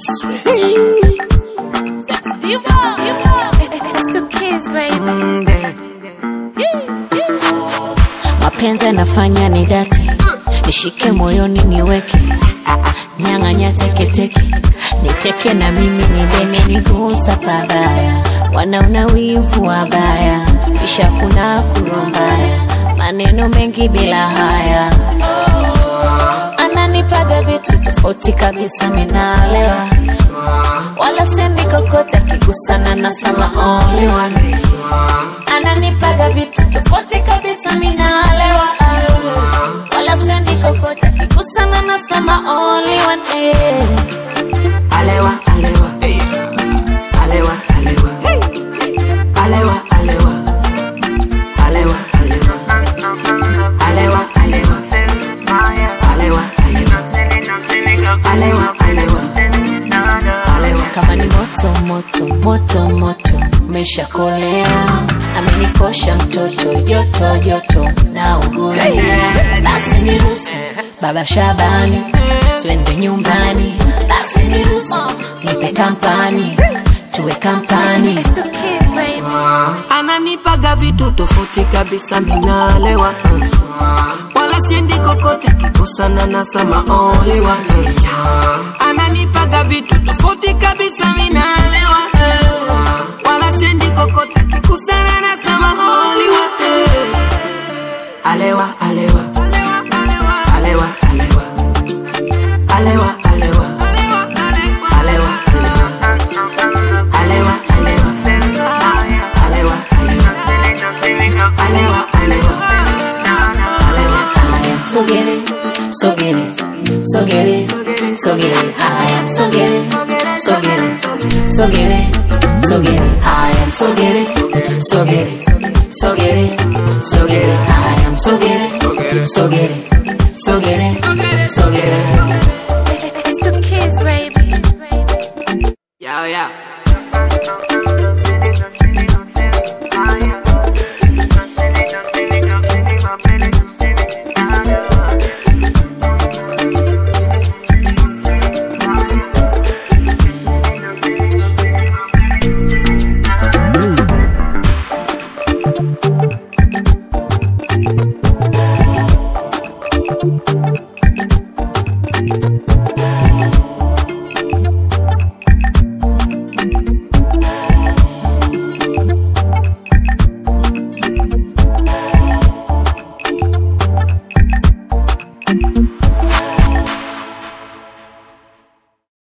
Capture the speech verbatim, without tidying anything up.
It's two kids, baby. Mapenzi nafanya ni date, nishike moyoni niweke, nyang'anya teke teke, niteke na mimi nideme, nigusa pabaya, wanaona wivu wabaya, kisha kuna kurombaya, maneno mengi bila haya. Ananipaga vitu tofauti kabisa minaelewa, wala sendi kokote kigusana na sama only one. Ananipaga vitu tofauti kabisa minaelewa, wala sendi kokote kigusana na sama only one. eh. Alewa, alewa, eh. Alewa, alewa, eh. Alewa, alewa, alewa, alewa, alewa, alewa, alewa, alewa, alewa, alewa. Kama ni moto moto moto moto umeshakolea, amenikosha mtoto joto joto na ugulia. Basi niruhusu Baba Shabani, twende nyumbani. Basi niruhusu nipe kampani, tuwe kampani. It's two kids, baby. Ananipaga vitu tofauti kabisa minaelewa, wala siendi kokote kikosana na sama only one. Ananipaga vitu tofauti kabisa minaelewa, wala siendi kokote kikosana na sama only one. Alewa, alewa, alewa, alewa, alewa, alewa, alewa, alewa, alewa, alewa, alewa. I am so get it, so get it, so get it, so get it. I am so get it, so get it, so get it, so get it. I am so get it, so get it, so get it, so get it. I am so get it, so get it, so get it, so get it.